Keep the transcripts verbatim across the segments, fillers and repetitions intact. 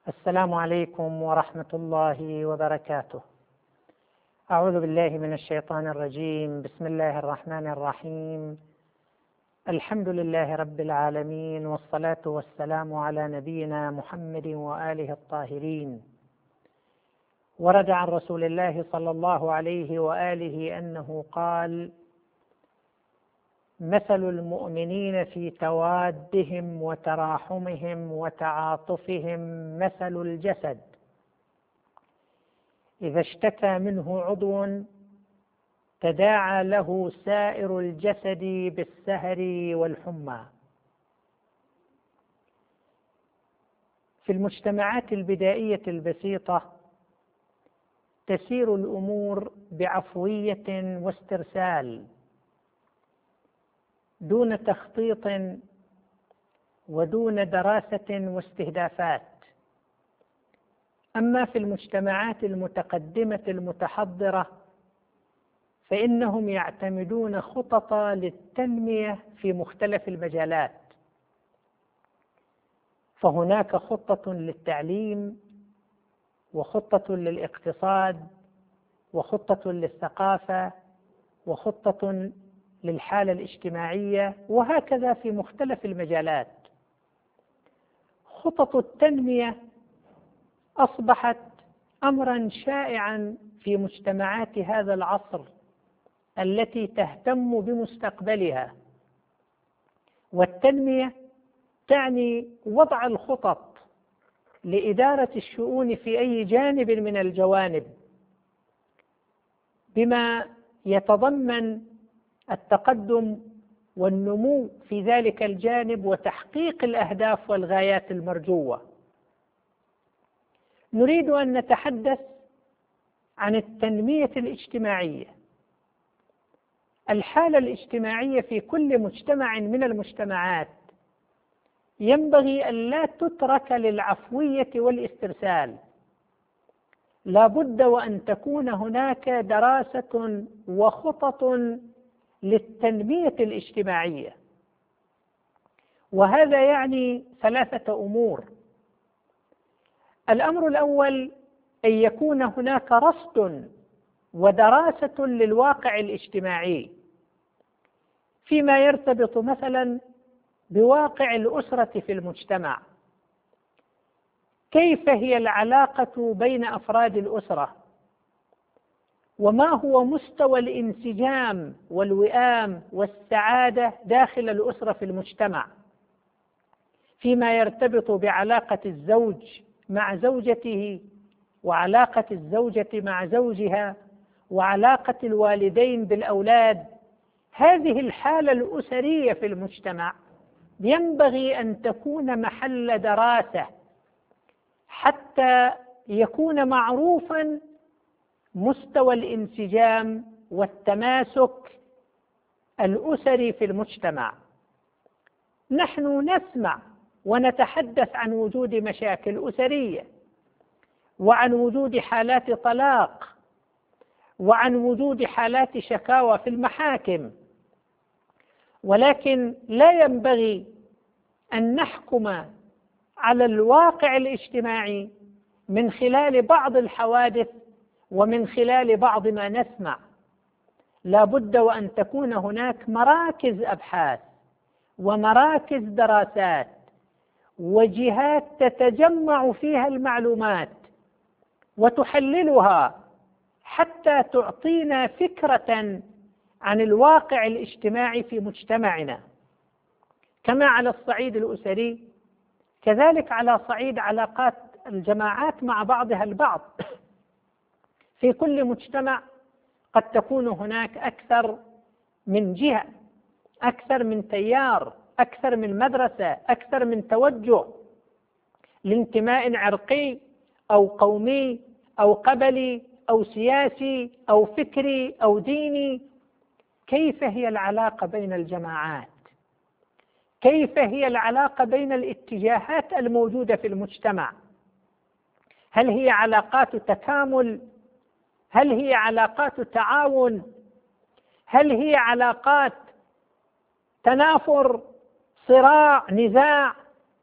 السلام عليكم ورحمة الله وبركاته. أعوذ بالله من الشيطان الرجيم. بسم الله الرحمن الرحيم. الحمد لله رب العالمين، والصلاة والسلام على نبينا محمد وآله الطاهرين. ورد عن رسول الله صلى الله عليه وآله أنه قال: مثل المؤمنين في توادهم وتراحمهم وتعاطفهم مثل الجسد إذا اشتكى منه عضو تداعى له سائر الجسد بالسهر والحمى. في المجتمعات البدائية البسيطة تسير الأمور بعفوية واسترسال دون تخطيط ودون دراسة واستهدافات. أما في المجتمعات المتقدمة المتحضرة فإنهم يعتمدون خطط للتنمية في مختلف المجالات، فهناك خطة للتعليم، وخطة للاقتصاد، وخطة للثقافة، وخطة للحالة الاجتماعية، وهكذا في مختلف المجالات. خطط التنمية أصبحت أمرا شائعا في مجتمعات هذا العصر التي تهتم بمستقبلها، والتنمية تعني وضع الخطط لإدارة الشؤون في أي جانب من الجوانب بما يتضمن التقدم والنمو في ذلك الجانب وتحقيق الأهداف والغايات المرجوة. نريد أن نتحدث عن التنمية الاجتماعية. الحالة الاجتماعية في كل مجتمع من المجتمعات ينبغي أن لا تترك للعفوية والاسترسال، لا بد وأن تكون هناك دراسة وخطط للتنمية الاجتماعية، وهذا يعني ثلاثة أمور. الأمر الأول أن يكون هناك رصد ودراسة للواقع الاجتماعي فيما يرتبط مثلا بواقع الأسرة في المجتمع. كيف هي العلاقة بين أفراد الأسرة؟ وما هو مستوى الانسجام والوئام والسعادة داخل الأسرة في المجتمع فيما يرتبط بعلاقة الزوج مع زوجته، وعلاقة الزوجة مع زوجها، وعلاقة الوالدين بالأولاد. هذه الحالة الأسرية في المجتمع ينبغي أن تكون محل دراسة حتى يكون معروفا مستوى الانسجام والتماسك الأسري في المجتمع. نحن نسمع ونتحدث عن وجود مشاكل أسرية، وعن وجود حالات طلاق، وعن وجود حالات شكاوى في المحاكم، ولكن لا ينبغي أن نحكم على الواقع الاجتماعي من خلال بعض الحوادث ومن خلال بعض ما نسمع. لا بد وأن تكون هناك مراكز أبحاث ومراكز دراسات وجهات تتجمع فيها المعلومات وتحللها حتى تعطينا فكرة عن الواقع الاجتماعي في مجتمعنا، كما على الصعيد الأسري كذلك على صعيد علاقات الجماعات مع بعضها البعض. في كل مجتمع قد تكون هناك أكثر من جهة، أكثر من تيار، أكثر من مدرسة، أكثر من توجه لانتماء عرقي أو قومي أو قبلي أو سياسي أو فكري أو ديني. كيف هي العلاقة بين الجماعات؟ كيف هي العلاقة بين الاتجاهات الموجودة في المجتمع؟ هل هي علاقات تكامل؟ هل هي علاقات تعاون؟ هل هي علاقات تنافر، صراع، نزاع؟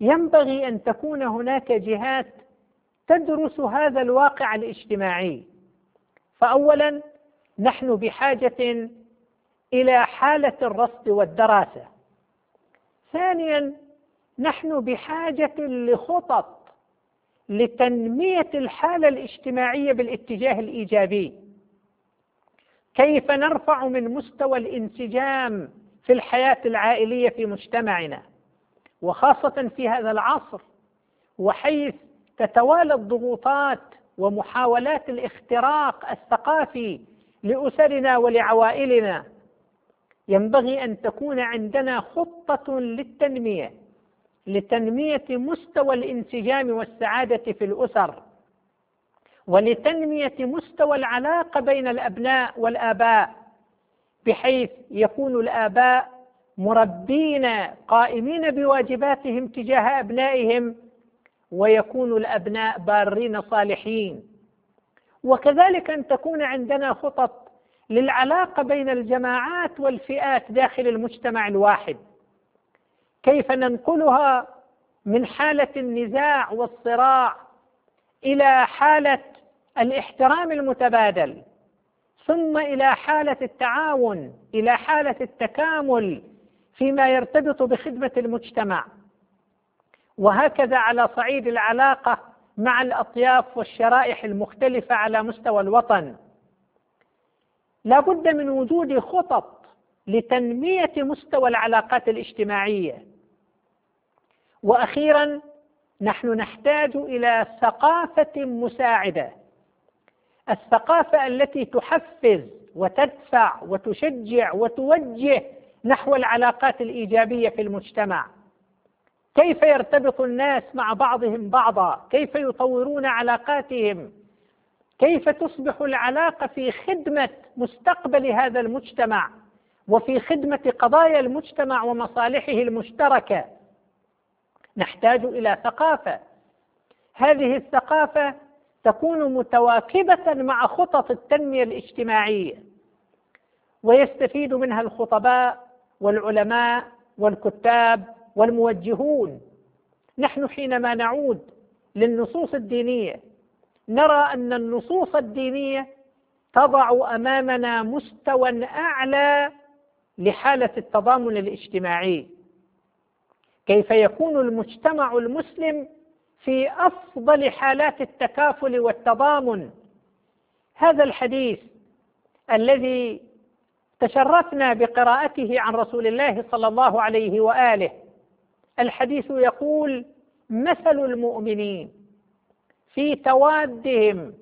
ينبغي أن تكون هناك جهات تدرس هذا الواقع الاجتماعي. فأولا نحن بحاجة إلى حالة الرصد والدراسة. ثانيا نحن بحاجة لخطط لتنمية الحالة الاجتماعية بالاتجاه الإيجابي. كيف نرفع من مستوى الانسجام في الحياة العائلية في مجتمعنا، وخاصة في هذا العصر وحيث تتوالى الضغوطات ومحاولات الاختراق الثقافي لأسرنا ولعوائلنا. ينبغي أن تكون عندنا خطة للتنمية لتنمية مستوى الانسجام والسعادة في الأسر، ولتنمية مستوى العلاقة بين الأبناء والآباء، بحيث يكون الآباء مربين قائمين بواجباتهم تجاه أبنائهم، ويكون الأبناء بارين صالحين. وكذلك أن تكون عندنا خطط للعلاقة بين الجماعات والفئات داخل المجتمع الواحد، كيف ننقلها من حالة النزاع والصراع إلى حالة الاحترام المتبادل، ثم إلى حالة التعاون، إلى حالة التكامل فيما يرتبط بخدمة المجتمع، وهكذا على صعيد العلاقة مع الأطياف والشرائح المختلفة على مستوى الوطن. لا بد من وجود خطط لتنمية مستوى العلاقات الاجتماعية. وأخيرا نحن نحتاج إلى ثقافة مساعدة، الثقافة التي تحفز وتدفع وتشجع وتوجه نحو العلاقات الإيجابية في المجتمع. كيف يرتبط الناس مع بعضهم بعضا، كيف يطورون علاقاتهم، كيف تصبح العلاقة في خدمة مستقبل هذا المجتمع وفي خدمة قضايا المجتمع ومصالحه المشتركة. نحتاج إلى ثقافة، هذه الثقافة تكون متواكبة مع خطط التنمية الاجتماعية، ويستفيد منها الخطباء والعلماء والكتاب والموجهون. نحن حينما نعود للنصوص الدينية نرى أن النصوص الدينية تضع أمامنا مستوى أعلى لحالة التضامن الاجتماعي، كيف يكون المجتمع المسلم في أفضل حالات التكافل والتضامن. هذا الحديث الذي تشرفنا بقراءته عن رسول الله صلى الله عليه وآله، الحديث يقول: مثل المؤمنين في توادهم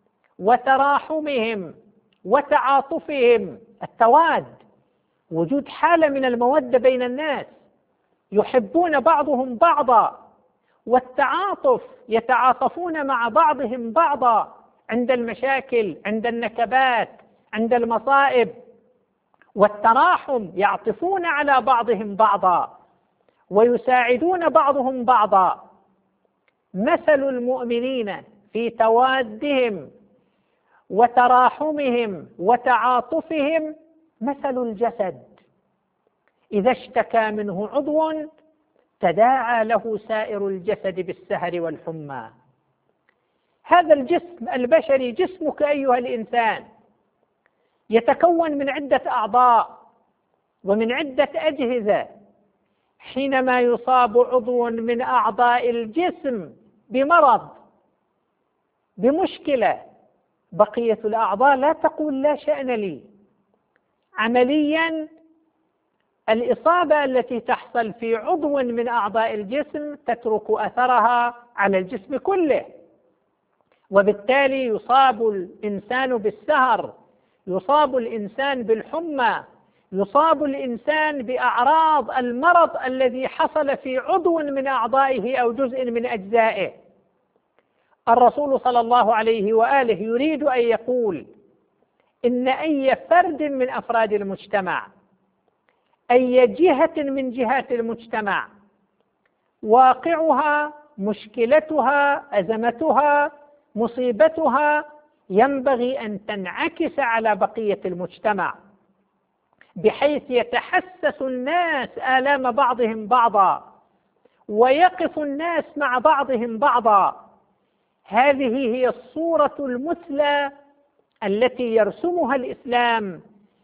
وتراحمهم وتعاطفهم. التواد وجود حالة من المودة بين الناس، يحبون بعضهم بعضا، والتعاطف يتعاطفون مع بعضهم بعضا عند المشاكل، عند النكبات، عند المصائب، والتراحم يعطفون على بعضهم بعضا ويساعدون بعضهم بعضا. مثل المؤمنين في توادهم وتراحمهم وتعاطفهم مثل الجسد، إذا اشتكى منه عضو تداعى له سائر الجسد بالسهر والحمى. هذا الجسم البشري، جسمك أيها الإنسان، يتكون من عدة أعضاء ومن عدة أجهزة. حينما يصاب عضو من أعضاء الجسم بمرض، بمشكلة، بقية الأعضاء لا تقول لا شأن لي. عمليا الإصابة التي تحصل في عضو من أعضاء الجسم تترك أثرها على الجسم كله، وبالتالي يصاب الإنسان بالسهر، يصاب الإنسان بالحمى، يصاب الإنسان بأعراض المرض الذي حصل في عضو من أعضائه أو جزء من أجزائه. الرسول صلى الله عليه وآله يريد أن يقول إن أي فرد من أفراد المجتمع، أي جهة من جهات المجتمع، واقعها، مشكلتها، أزمتها، مصيبتها ينبغي أن تنعكس على بقية المجتمع، بحيث يتحسس الناس آلام بعضهم بعضا، ويقف الناس مع بعضهم بعضا. هذه هي الصورة المثلى التي يرسمها الإسلام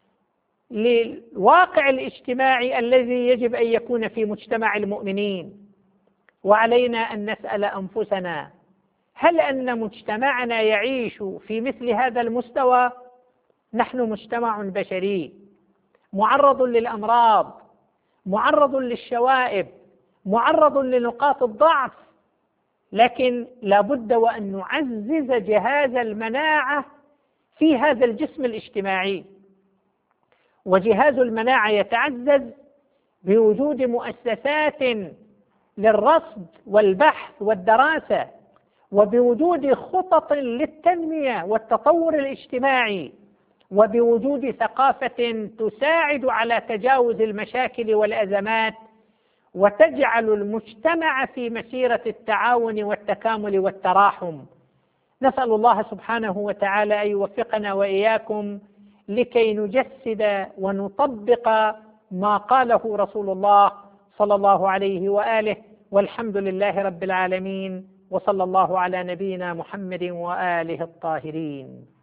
للواقع الاجتماعي الذي يجب أن يكون في مجتمع المؤمنين. وعلينا أن نسأل أنفسنا: هل أن مجتمعنا يعيش في مثل هذا المستوى؟ نحن مجتمع بشري معرض للأمراض، معرض للشوائب، معرض لنقاط الضعف، لكن لا بد وأن نعزز جهاز المناعة في هذا الجسم الاجتماعي. وجهاز المناعة يتعزز بوجود مؤسسات للرصد والبحث والدراسة، وبوجود خطط للتنمية والتطور الاجتماعي، وبوجود ثقافة تساعد على تجاوز المشاكل والأزمات وتجعل المجتمع في مسيرة التعاون والتكامل والتراحم. نسأل الله سبحانه وتعالى أن يوفقنا وإياكم لكي نجسد ونطبق ما قاله رسول الله صلى الله عليه وآله، والحمد لله رب العالمين، وصلى الله على نبينا محمد وآله الطاهرين.